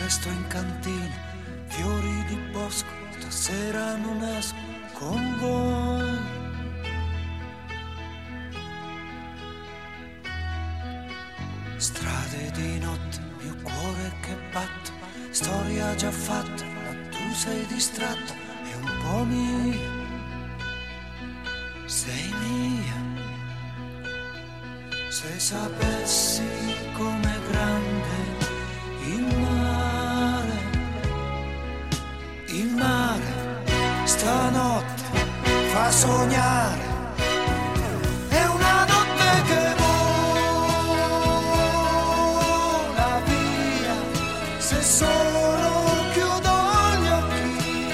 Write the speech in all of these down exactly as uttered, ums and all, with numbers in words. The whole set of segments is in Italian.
resto in cantina, fiori di bosco, stasera non esco con voi. Strade di notte, mio cuore che batte, storia già fatta, ma tu sei distratta e un po' mia, sei mia. Se sapessi com'è grande il mare, il mare stanotte fa sognare, è una notte che vola via, se solo chiudo gli occhi,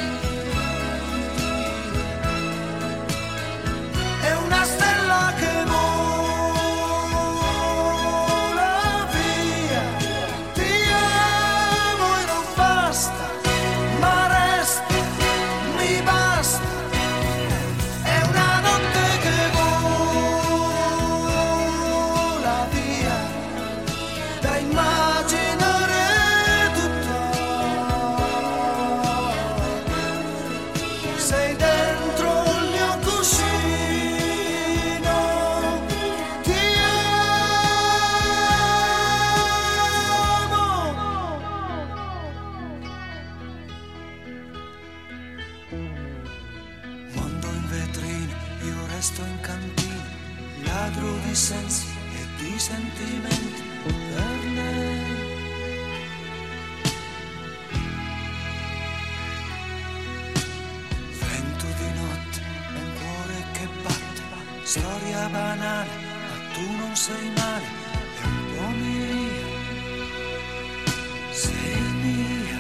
è una stella che vola via, ti amo e non basta, ma resta, mi basta, è una notte che vola via, da immaginare tutta, sei dentro il mio cuscino, ti amo. Mondo in vetrina, io resto in cantina, ladro di sensi e di sentimenti per lei. Vento di notte, un cuore che batte, storia banale, ma tu non sei male, è un po' mia, sei mia.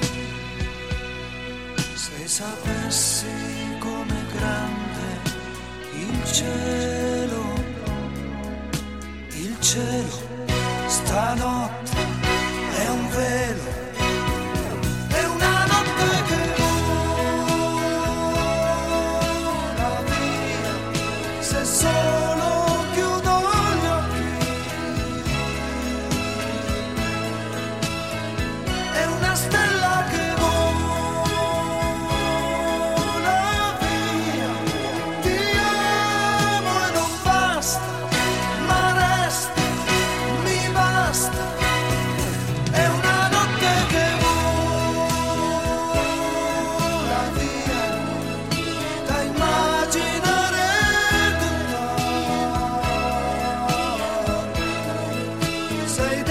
Se sapessi com'è grande il cielo, il cielo stanotte è un velo, è una notte che vola via, se solo chiudo gli occhi, è una stella che vola via, ti amo e non basta, ma resta, mi basta, è una notte che vola via, da immaginare tutta, sei